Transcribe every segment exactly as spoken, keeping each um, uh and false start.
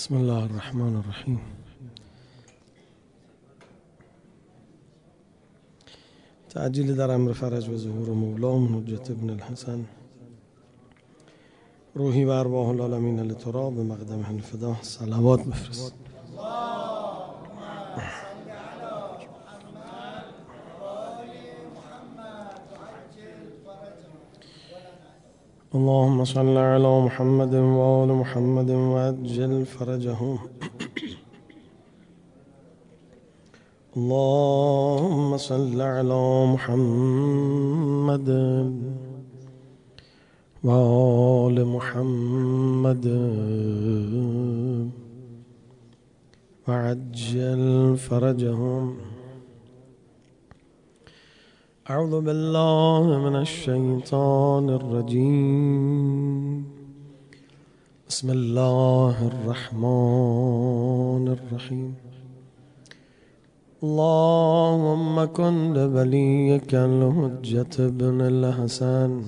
بسم الله الرحمن الرحیم. تعجیل در امر فرج و ظهور مولام حجت ابن الحسن روحی و ارواح العالمین لترا به مقدمه الفدا صلوات بفرست. اللهم صل على محمد وآل محمد وعجل فرجهم. اللهم صل على محمد وآل محمد وعجل فرجهم. أعوذ بالله من الشيطان الرجيم. بسم الله الرحمن الرحيم. اللهم كن لوليك الحجة ابن الحسن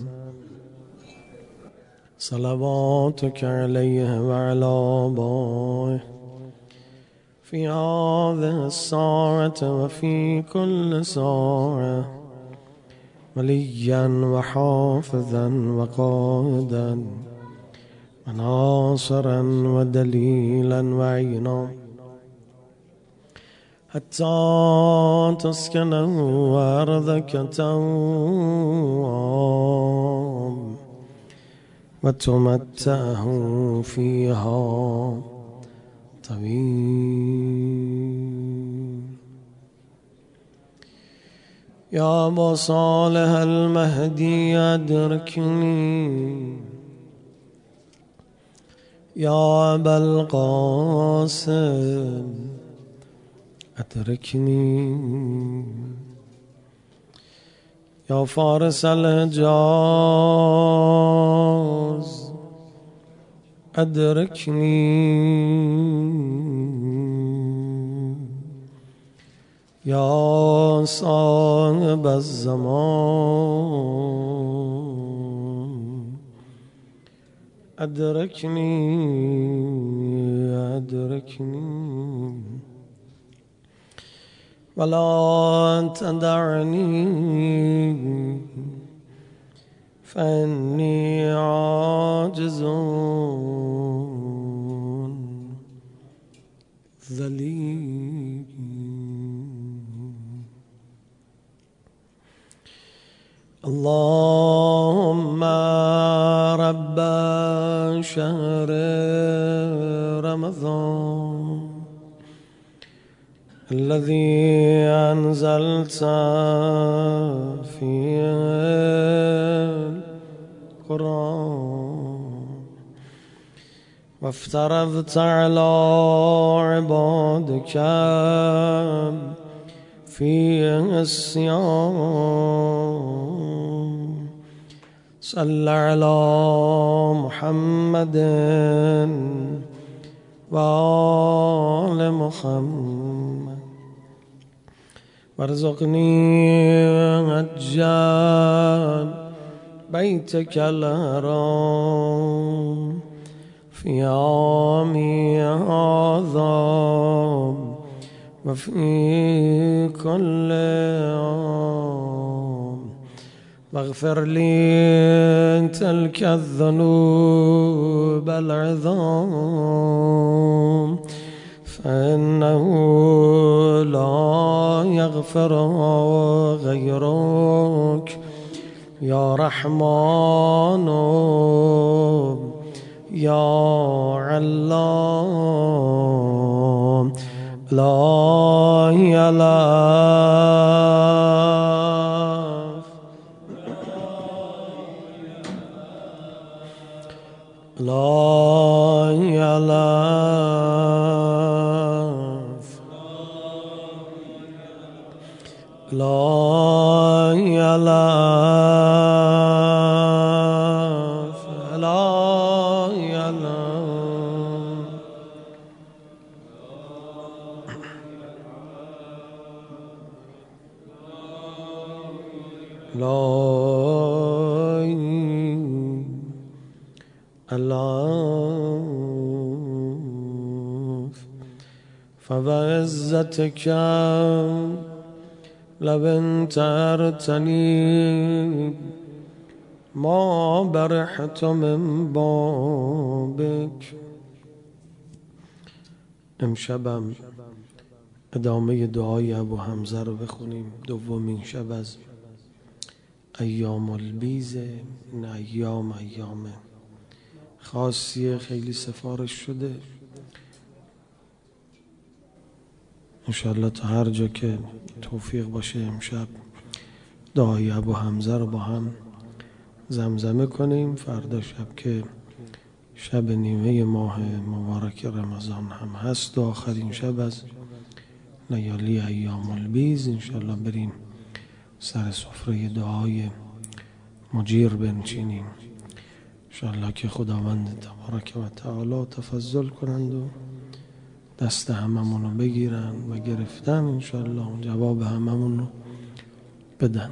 صلواتك عليه وعلى آبائه في هذه الساعة وفي كل ساعة وليا وحافظا وقائدا وناصرا ودليلا وعينا حتى تسكنه أرضك توام وتمتعه فيها طويل. يا أبا صالح المهدي أدركني، يا أبا القاسم أدركني، يا فارس الحجاز أدركني، يا صاحب الزمان أدركني أدركني ولا تدعني فإني عاجز ذليل. اللهم رب شهر رمضان الذي أنزلت فيه القرآن وافترضت على عبادك فيه الصيام، صل على محمد وآل محمد وارزقني حجا بيتك الحرام في عامي هذا وفي كل عام، واغفر لي تلك الذنوب العظام فإنه لا يغفرها غيرك يا رحمن يا علام. لا يلاف لا يلاف لا يلاف لا يلاف. لا الله فوعزتك لو انتهرتني ما برحت من بابك. امشبم ادامه دعای ابو حمزه رو بخونیم. دومین شب از ایام البیز. این ایام ایامه خاصیه، خیلی سفارش شده. انشالله تا هر جا که توفیق باشه امشب دعای ابو حمزه رو با هم زمزمه کنیم. فردا شب که شب نیمه ماه مبارک رمضان هم هست و آخرین شب از لیالی ایام البیز، انشالله بریم سر سفره دعای مجیر بنشینیم. انشالله که خداوند تبارک و تعالی تفضل کنند و دست هممون رو بگیرن و گرفتن انشالله جواب هممون رو بدن.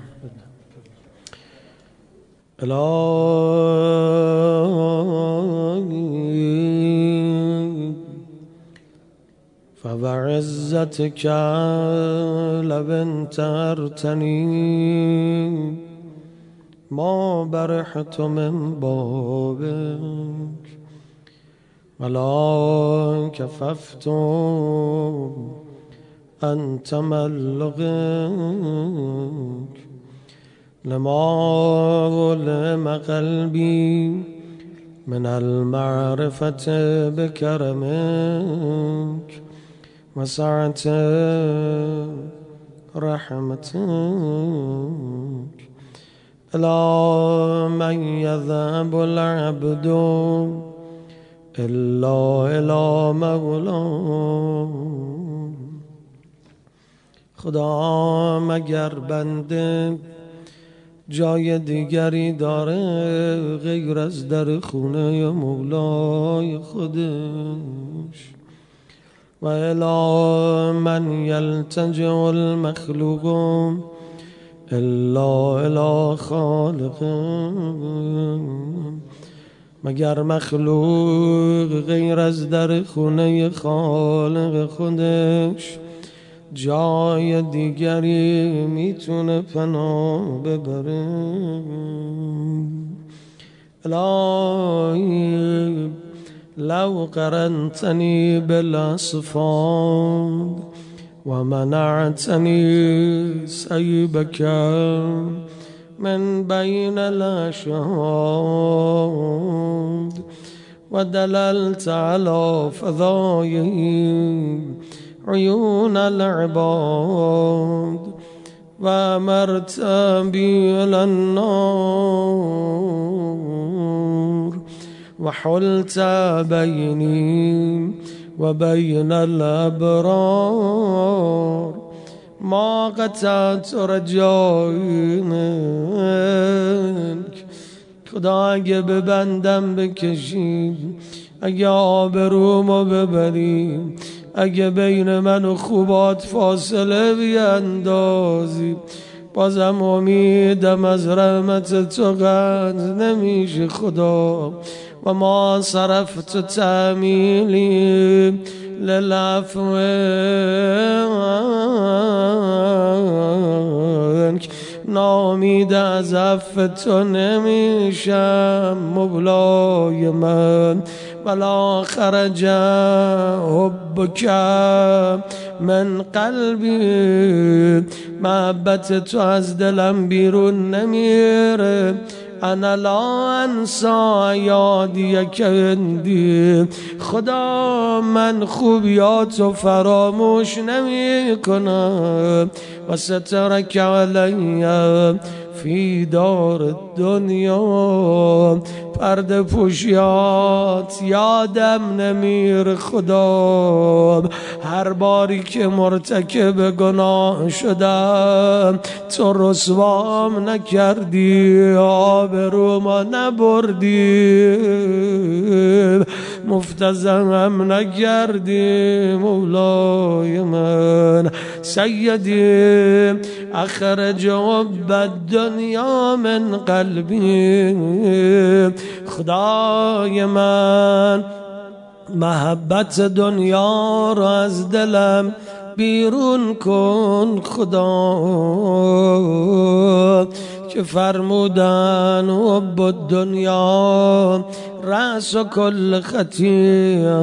الهی فوعزتك لو انتهرتني ما برحت من بابك ولا كففت عن تملقك لما لم قلبي من المعرفة بكرمك وسعة رحمتك. إلى من يذهب العبد إلا إلى مولاه. خدا مگر بنده جای دیگری داره غیر از در خونه مولای خودش؟ و الی من یلتجئ المخلوق الا الی خالق. مگر مخلوق غیر از در خونه خالق خودش جای دیگری میتونه پناه ببره؟ الهی لو قرنتنی بالاصفاد و منعتنی سیبک من بین الاشهاد و دللت علی فضایه عيون العباد وأمرت بي إلى النار وحلت بيني وبين الأبرار ما قطعت رجائي منك. خدا اگه ببندم بکشی، اگه آبرومو ببری، اگه بین من و خوبات فاصله بیندازی، بازم امیدم از رحمت تو قطع نمیشه خدا. و ما صرفت تعمیلی للعفو عنک. نامید از عفو تو نمیشم مولای من. ولا خرج حبك من قلبی، محبت تو از دلم بیرون نمیره. انا لا انسا یادیک عندی. خدا من خوبیاتو فراموش نمی کنم. و سترک علی فی دار الدنیا. پرده پوشیات یادم نمیر خدا. هر باری که مرتکب گناه شدم تو رسوام نکردی، آبروما نبردی، مفتزم نکردی مولای من. سیدی اخرج حب الدنیا من قلبی. خدای من محبت دنیا را از دلم بیرون کن خدا، که فرمودن حب دنیا رأس کل خطیئه.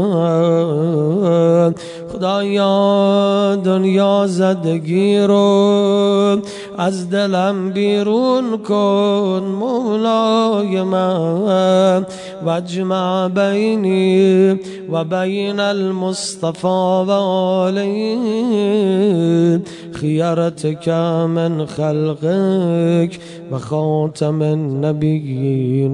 خدایا دنیا زدگی رو از دلم بیرون کن مولای من، واجمع بینی و بین المصطفى و آله خیرتک من خلقک و خاتم النبیین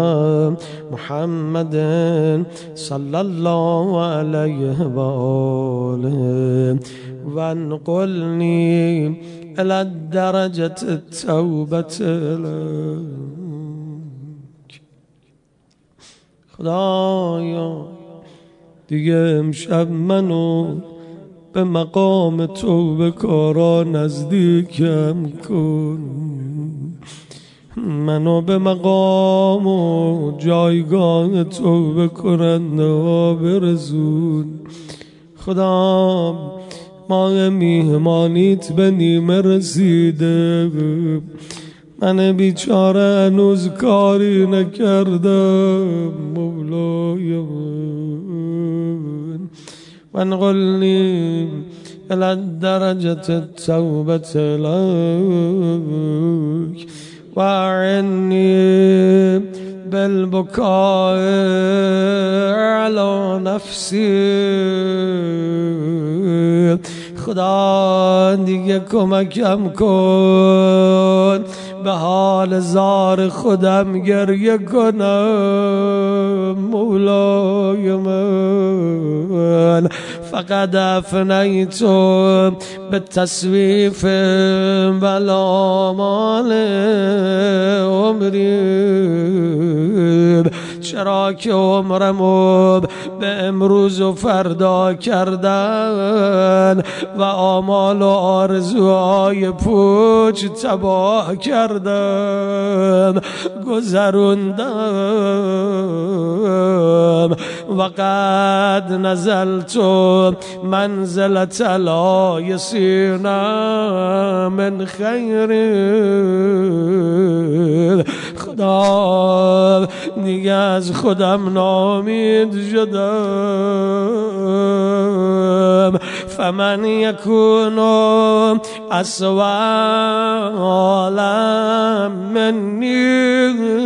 محمد صلی الله علیه و آله و انقلنی الى الدرجة التوبة لك. خدایا دیگه امشب منو به مقام توبه کارا نزدیکم کن، منو به مقام و جایگاه توبه کننده ها برسون. خدا ماه میهمانیت به نیمه رسیده، من بیچاره هنوز کاری نکردم مولای من، وانقلنی الى الدرجة التوبة لك واعنی بالبكاء على نفسی. خدا دیگه کمکم کن به حال زار خودم گریه کنم مولای من. فقد افنیت به تصویف والآمال عمری، چرا که عمرمو به امروز و فردا کردن و آمال و آرزوهای پوچ تباه کردم گذروندم. و قد نزلت منزلت لا یسینا من خیر. خدا دیگه از خودم ناامید شدم. فمن یکون اسوأ منی،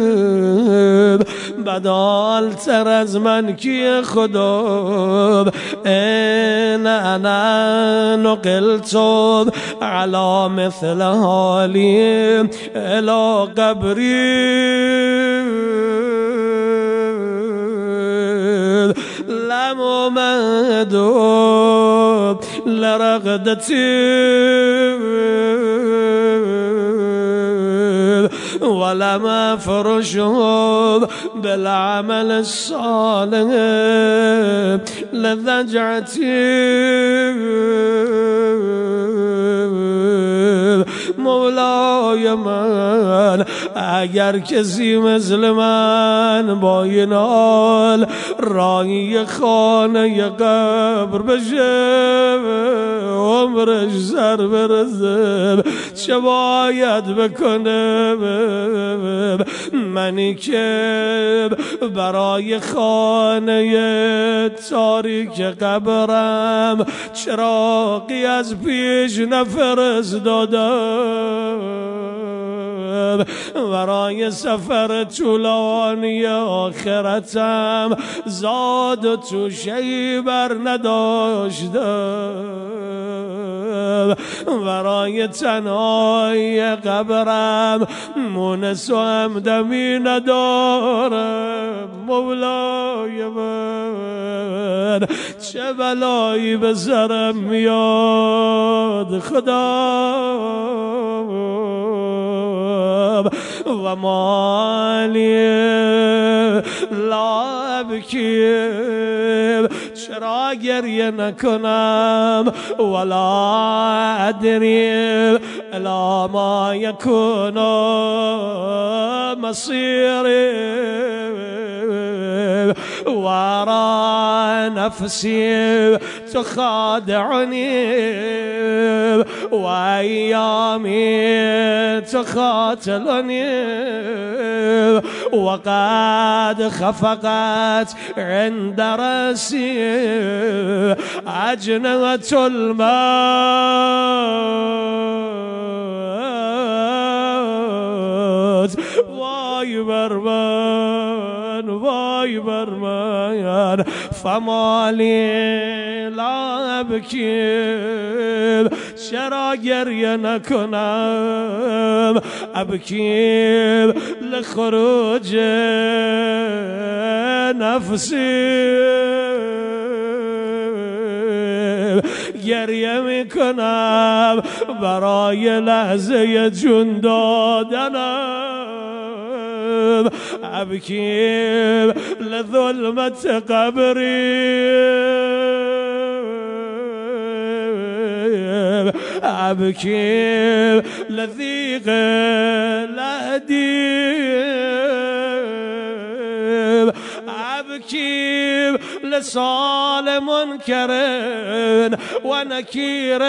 بدالتر از من کیه خدا؟ این انا نقلت على مثل حالی الى قبری لم مدوب لرغدتی ولم افرشهم بالعمل الصالح لذجعتی. مولای من اگر کسی مثل من با این حال راهی خانه قبر بشه عمرش سر برسه چه باید بکنه؟ منی که برای خانه تاریک قبرم چراغی از پیش نفرستادم، برای سفر طولانی آخرتم زاد و توشه‌ای بر نداشتم، برای تنهایی قبرم مونس و همدمی ندارم. مولای من چه بلایی به سرم میاد خدا، و مالی لا ابکی، چرا گریه نکنم؟ ولا ادری الا ما یکون مصیری، وارى نفسي تخادعني وأيامي تقاتلني وقد خفقت عند رأسي أجنة الموت. وای بر من وای بر من فما لی لا ابکی، چرا گریه نکنم؟ ابکی لخروج نفسی، گریه میکنم برای لحظه جون دادنم. ابکی لظلمت قبری، ابکی لضیق لهدی، ابکی لسال منکر و نکیر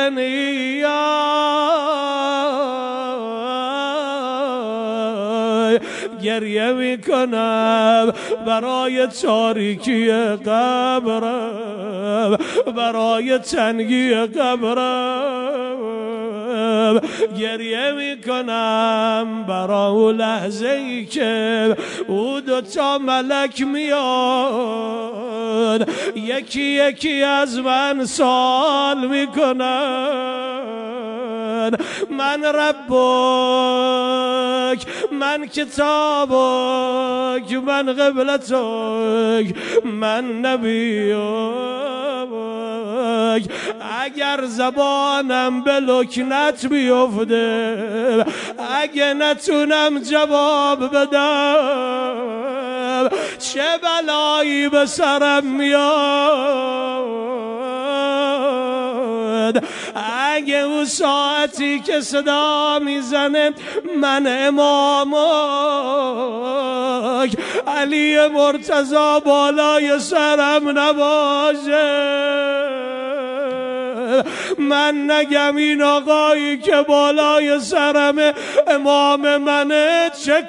گریه میکنم برای تاریکی قبرم، برای تنگی قبرم. گریه میکنم برای اون لحظه ای که او دوتا ملک میاد یکی یکی از من سوال میکنن من ربک، من کتابک، من قبلتک، من نبیک. اگر زبانم به لکنت بیفته، اگه نتونم جواب بدم، چه بلایی به سرم میاد. اگه اون ساعتی که صدا میزنه من امامک علی مرتضی بالای سرم نباشه، من نگم این آقایی که بالای سرم امام منه چه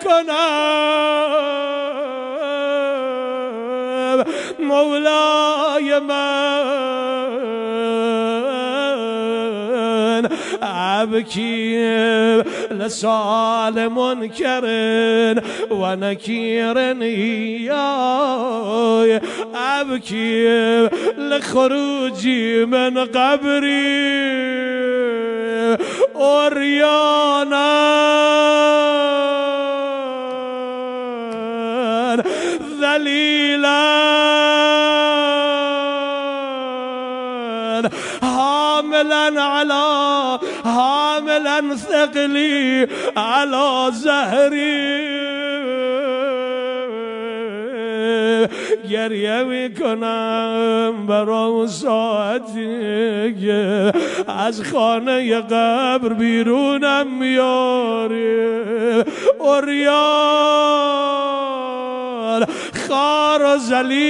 کنم؟ مولای من ابکی لسال منکر و نکیر، ابکی لخروجی من قبری اوریانا ذلیلا حاملا على حاملا ثقلی على زهری. گریه میکنم برای ساعتی که از خانه قبر بیرونم میاری، اوریان خار و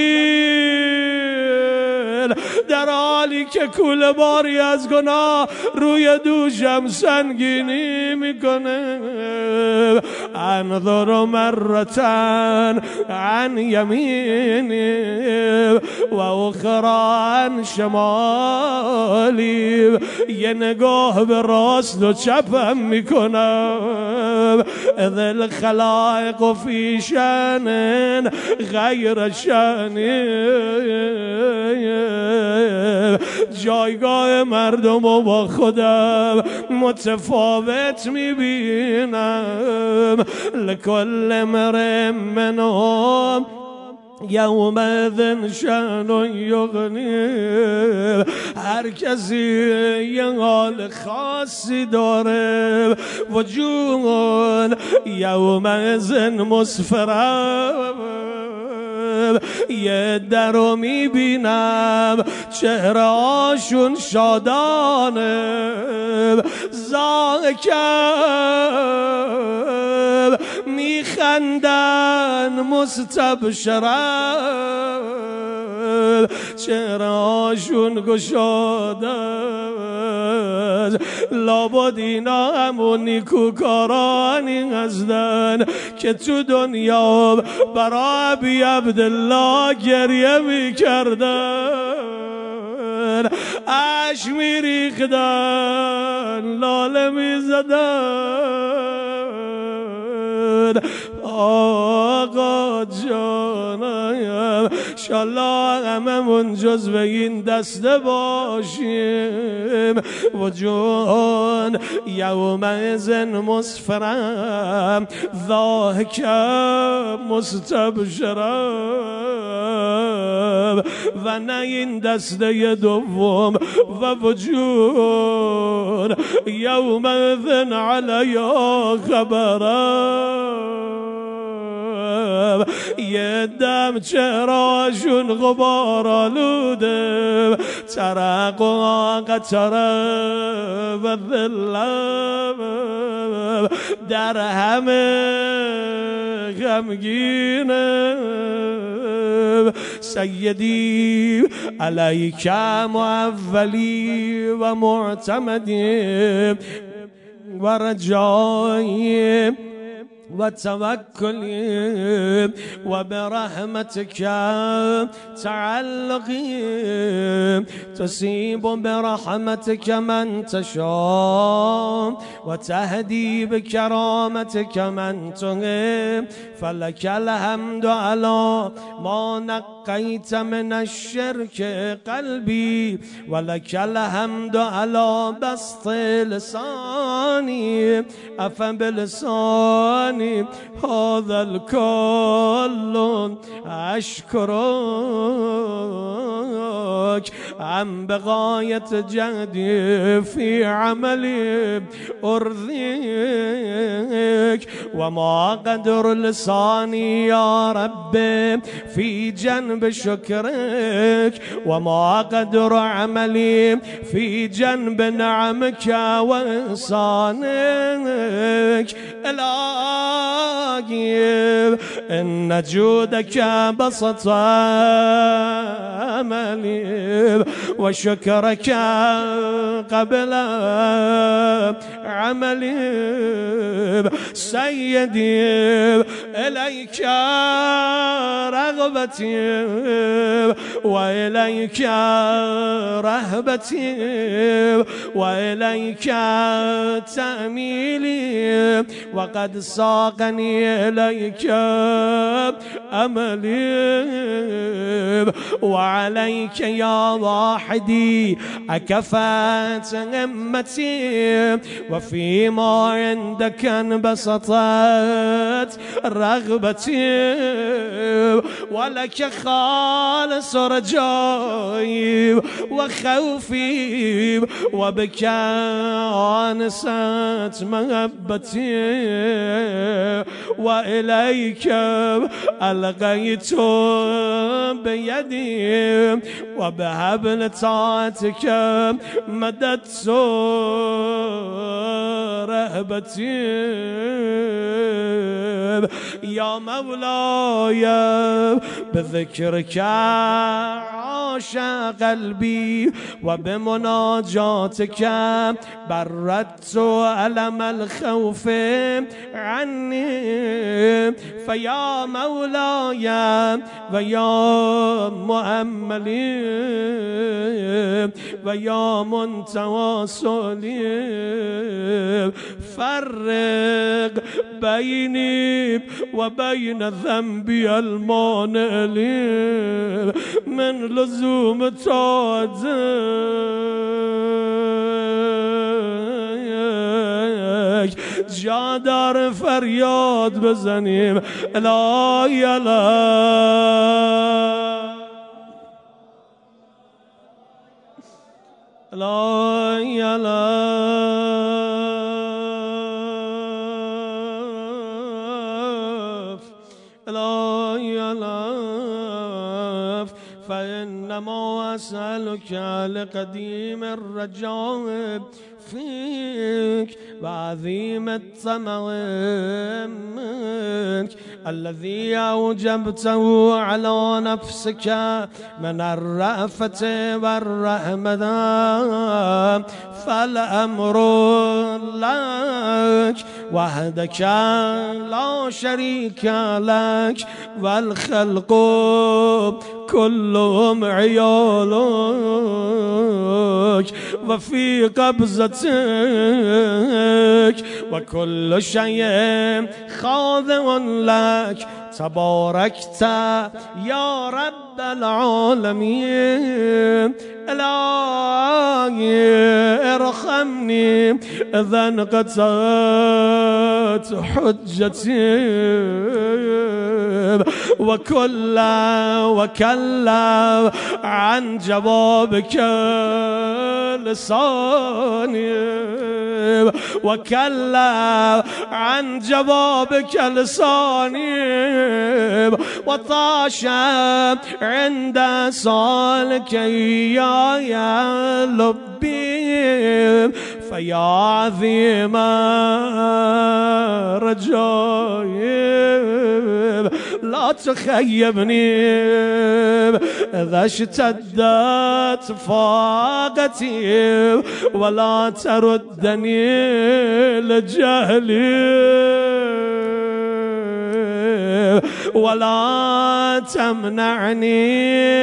ذلیل، در حالی که کوله باری از گناه روی دوشم سنگینی میکنه. انظر مرتن عن یمینی و اخرى عن شمالی، یه نگاه به راست و چپم میکنم. ذل خلائق فی شأن غیر شأنی، جایگاه مردم و با خودم متفاوت میبینم. لکل امرئ منهم یومئذ شأن یغنی، هر کسی یه حال خاصی داره. وجوه یومئذ مسفرة، یه در رو میبینم چهره هاشون شادانه. ذاک میخندن مستبشرن چهرهاشون گشاده لابد اینا همون نیکوکارانی هستن که تو دنیا برای ابی عبدالله گریه میکردن، اش میریختن، لاله میزدن. آقا جانم انشالله هممون جزو این دسته باشیم. و جون یومئذ مسفرم ضاحکم مستبشرم. و نه این دسته دوم و وجود یومئذ علیها خبرم. یه دم چهرهاشون غبار آلوده، ترق و قطره و ذلم در همه غمگینه. سیدی علیک معولی و معتمدی و رجایی و توکلی و برحمتك تعلقی تصیب برحمتك من تشاء و تهدی بکرامتك من تحب. فلك الحمد على ما نقیت من الشرك قلبی ولك الحمد على بسط لسانی افبلسانی هذا الكل أشكرك عن بغاية جهدي في عملي أرضيك وما قدر لساني يا رب في جنب شكرك وما قدر عملي في جنب نعمك وإحسانك. إلهي إن جودك بسط أملي وشكرك قبل عملي. سيدي إليك رغبتي وإليك رهبتي وإليك تأميلي وقد ساقني إليك أملي. وعليك يا واحدي أكفت همتي وفيما عندك انبسطت رغبتي ولك خالص رجائي وخوفي وبك آنست محبتي وإليك ألقيت بيدي وبحبل طاعتك مددت رهبتي. يا مولاي بذكرك عاش قلبي وبمناجاتك بردت ألم الخوف عني. فيا مولاي ويا مؤملي ويا منتواصلي فرق بيني وبين ذنبي المانع لي من لزوم طاعتك. جا دار فریاد بزنیم لا یلا لا یلا لا یلف فإنما أسألك لقديم الرجاء فيك وعظيم الطمع منك الذي أوجبته على نفسك من الرأفة والرحمة، فالأمر لك وحدك لا شريك لك، والخلق كلهم عيالك وفي قبضتك، وكل شيء خاضع لك. تباركت يا رب العالمين. إلهي ارحمني إذا انقطعت حجتي، وكل وكلا عن جوابك لساني، وكلا عن جوابك لساني، وطاش عند سؤالك يا لبي، فيا عظيم رجائي لا تخيبني إذا اشتدت فاقتي، ولا تردني لجهلي، ولا تمنعني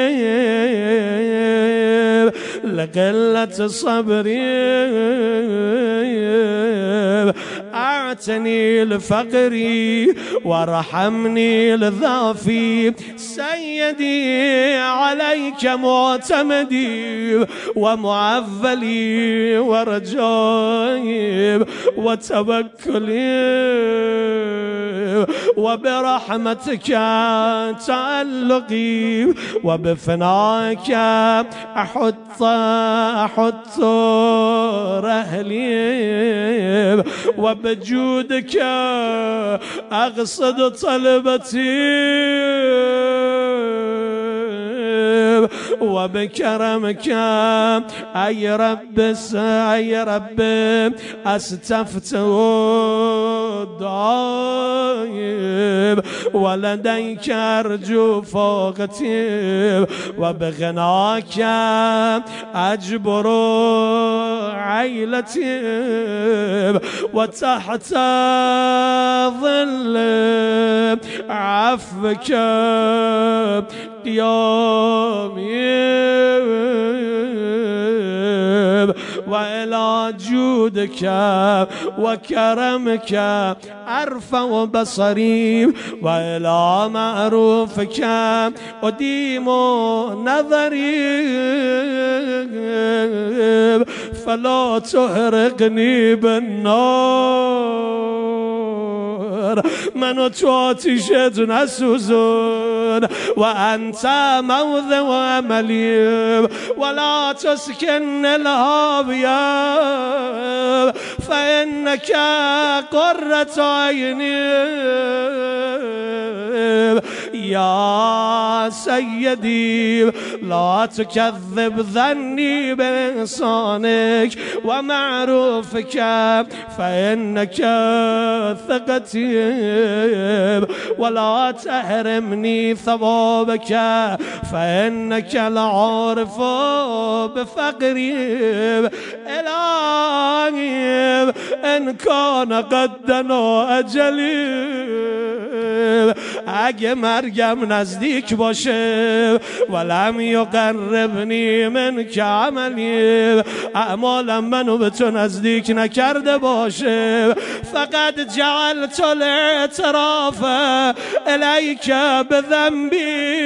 لقلة صبري. أعتني لفقري وارحمني لضعفي، سيدي عليك معتمدي ومعولي ورجائي وتوكلي، وبرحمتك تعلقي، وبفنائك أحط أحط رحلي، وبجودك أقصد طلبتي، وبكرمك أي رب أي رب أستفتح الدعاء، ولديك أرجو فوقتي، وبغناك أجبر عيلتي، وتحت ظل عفوك قيامي، وإلى جودك وكرمك أرفع بصري، وإلى معروفك أديم نظري، فلا تحرقني بالنار، من تواتشت نسوزون، وأنت موضع أملي، ولا تسكن الهاوية، فإنك قرة عيني يا سيدي. لا تكذب ظني بإحسانك ومعروفك، فإنك ثقتي، ولا تحرمني ثوابك، فإنك لعارف بفقري. إلهي إن كان قد دنا أجلي، اگه مرگم نزدیک باشه، ولم یقربنی من که عملی، اعمالم منو به تو نزدیک نکرده باشه، فقط جعلت الاعتراف الیک بذنبی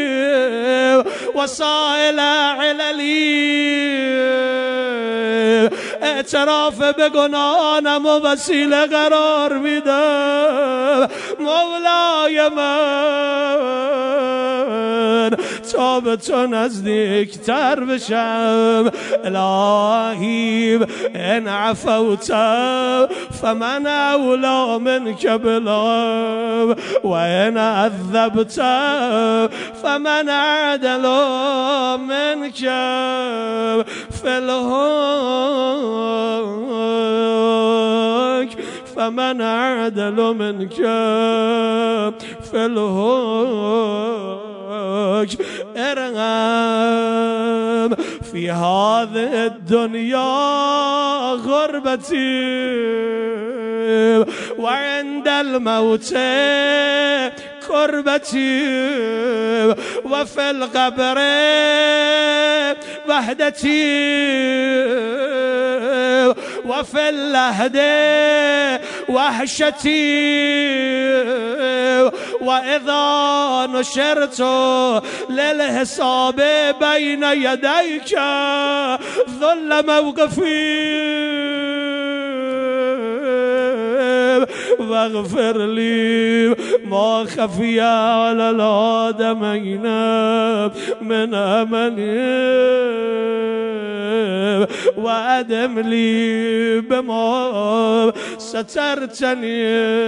وسائل عللی، اعتراف به گناهانم و وسیله قرار میدم مولای من تا به تو نزدیک تر بشم. الهی ان عفوت فمن اولا منك بلا، و ان عذبت فمن عدل منك في الهون. ومن أعدل منك في الحكم ارغم في هذه الدنيا غربتي وعند الموت كربتي وفي القبر وحدتي وفي اللهد وحشتي وإذا نشرت للحساب بين يديك ظل موقفي واغفر لي ما خفي على الآدمين من أملي وأدم لي بما سترتني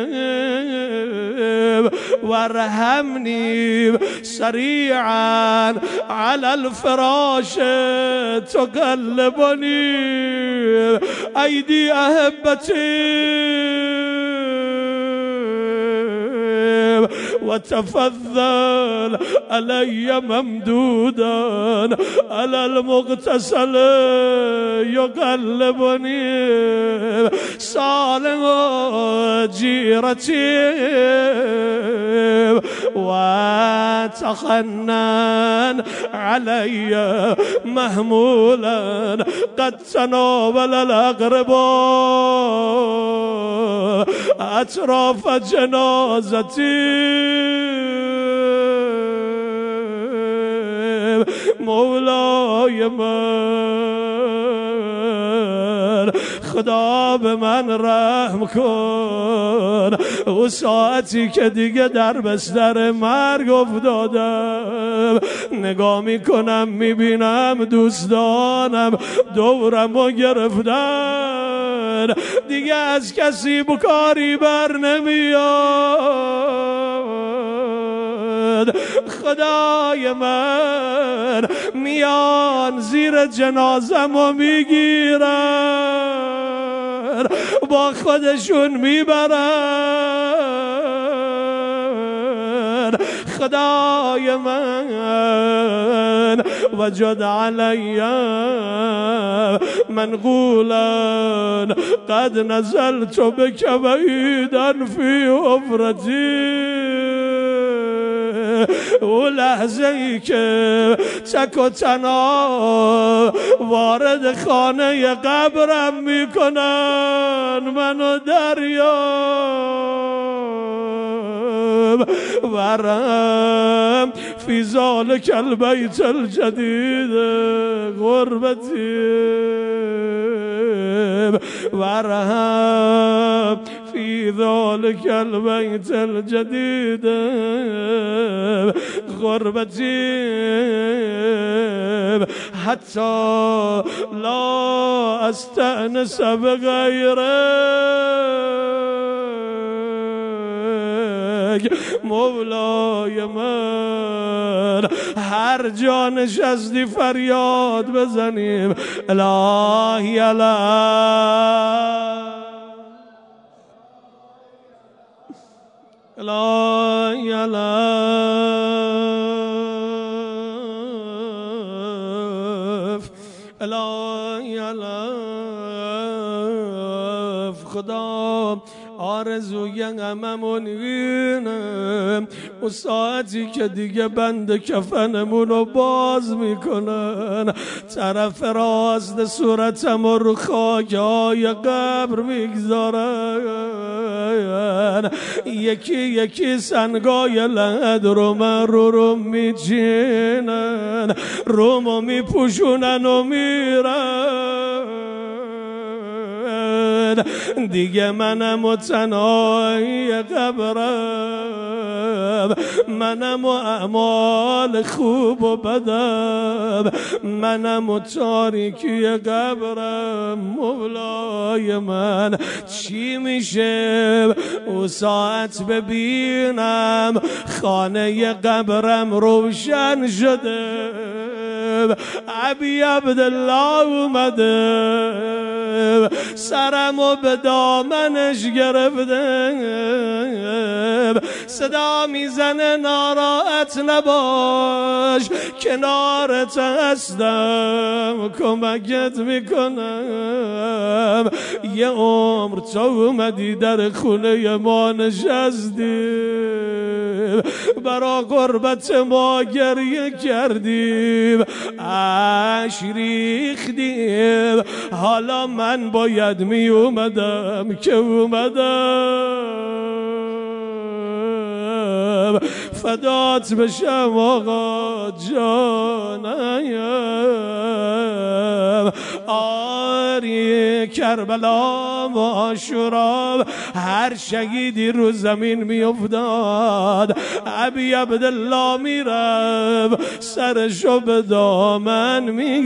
وارحمني سريعا على الفراش تقلبني أيدي أحبتي وتفضل علي ممدودا على المغتسل يقلبني صالح جيرتي وتخنن علي مهمولا قد تناول الأقرباء أطراف جنازتي مولاي من خدا به من رحم کن و ساعتی که دیگه در بستر مرگ افتادم نگاه میکنم میبینم دوستانم دورم و گرفتن دیگه از کسی بکاری بر نمیاد خدای من میان زیر جنازم و میگیرن با خودشون میبرن خدای من وجد علی منقولا قد نزلت بك بعيدا في حفرتي او لحظه ای که تک و تنها وارد خانه قبرم میکنن منو دریاب ورم فی ذالک البیت الجدید غربتی ورم فی ذالک البیت الجدید غربتی حتی لا استأنس بغیرک مولای من هر جا نشستی فریاد بزنیم الهی الهی الهی الهی الهی خدا آرزوی غممون اینه و ساعتی که دیگه بند کفنمون رو باز میکنن طرف راست صورتم رو خاکای قبر میگذارن یکی یکی سنگای لحد رو من رو رو میچینن رومو میپوشونن و میرن دیگه منم و تنهای قبرم منم و اعمال خوب و بدم منم و تاریکی قبرم مولای من چی میشه او ساعت ببینم خانه قبرم روشن شده ابی عبدالله اومده سرمو به دامنش گرفته صدا میزنه ناراحت نباش کنارت هستم کمکت میکنم یه عمر تو اومدی در خونه ما نشستیم برا قربت ما گریه کردیم اش ریختیم حالا من باید می اومدم که اومدم فدات بشم آقا جانم آری کربلا و عاشورا هر شهیدی رو زمین می افتاد ابی عبدالله میرم سرشو به دامن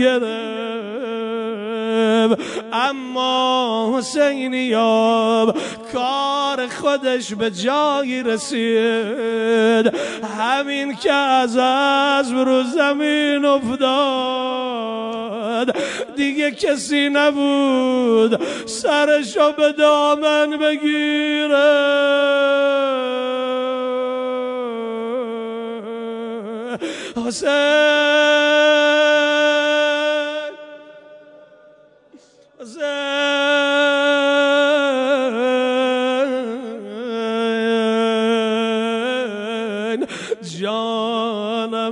میگرم اما حسینیاب کار خودش به جایی رسید همین که از اسب رو زمین افتاد دیگه کسی نبود سرشو به دامن بگیره حسین جانم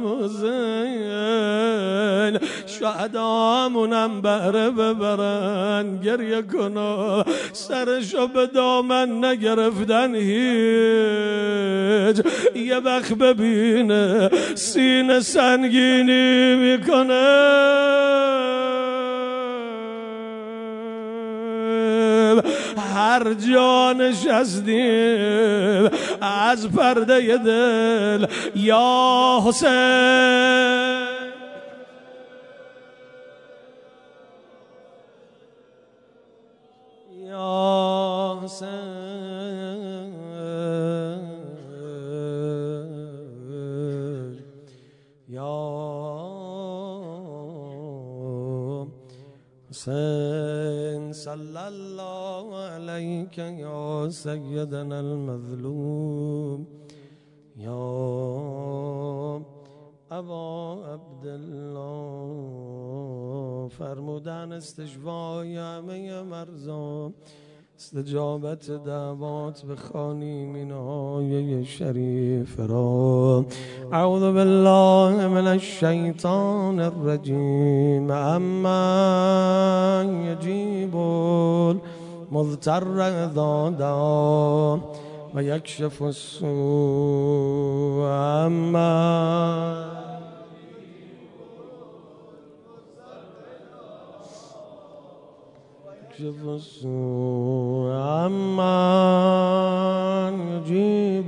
حسین شهدامونم بهره ببرن گریه کنو سرشو به دامن نگرفتن هیچ یه وقت ببینه سینه سنگینی میکنه هر جا نشستیم از پرده دل یا حسین یا حسین یا حسین صلی الله علیک یا سیدنا المظلوم یا ابا عبدالله فرمودن استشفای همه مرزان استجابت دعوات بخوانیم این آیه شریف را اعوذ بالله من الشیطان الرجیم اما یجیب المضطر اذا دعا و یکشف السوء اما يكشف السوء عمن يجيب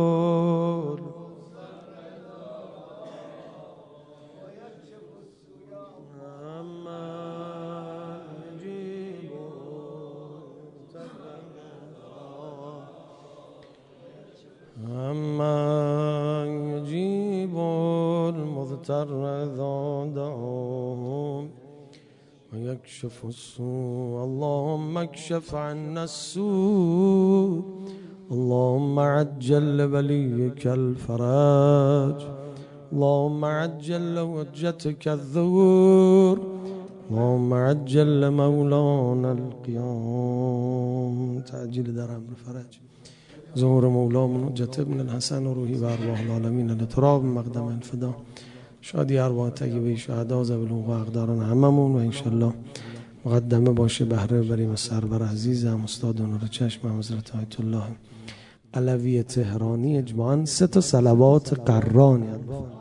عمن يجيب المضطر إذا دعاه ويكشف السوء اللهم اكشف عنا السوء اللهم عجل لوليك الفرج اللهم عجل لوجتك الظهور اللهم عجل لمولانا القيام تعجيل در امر فرج ظهور مولانا حجت ابن الحسن و روحی و ارواح العالمین لتراب مقدم الفدا شادی ارواح طیبه شهدا ذوی الحقوق و اقداران هممون و انشالله مقدمه باشه بهره بریم سرور عزیزم استاد نور چشم حضرت آیت الله علوی تهرانی اجماعاً سه تا صلوات قران یاد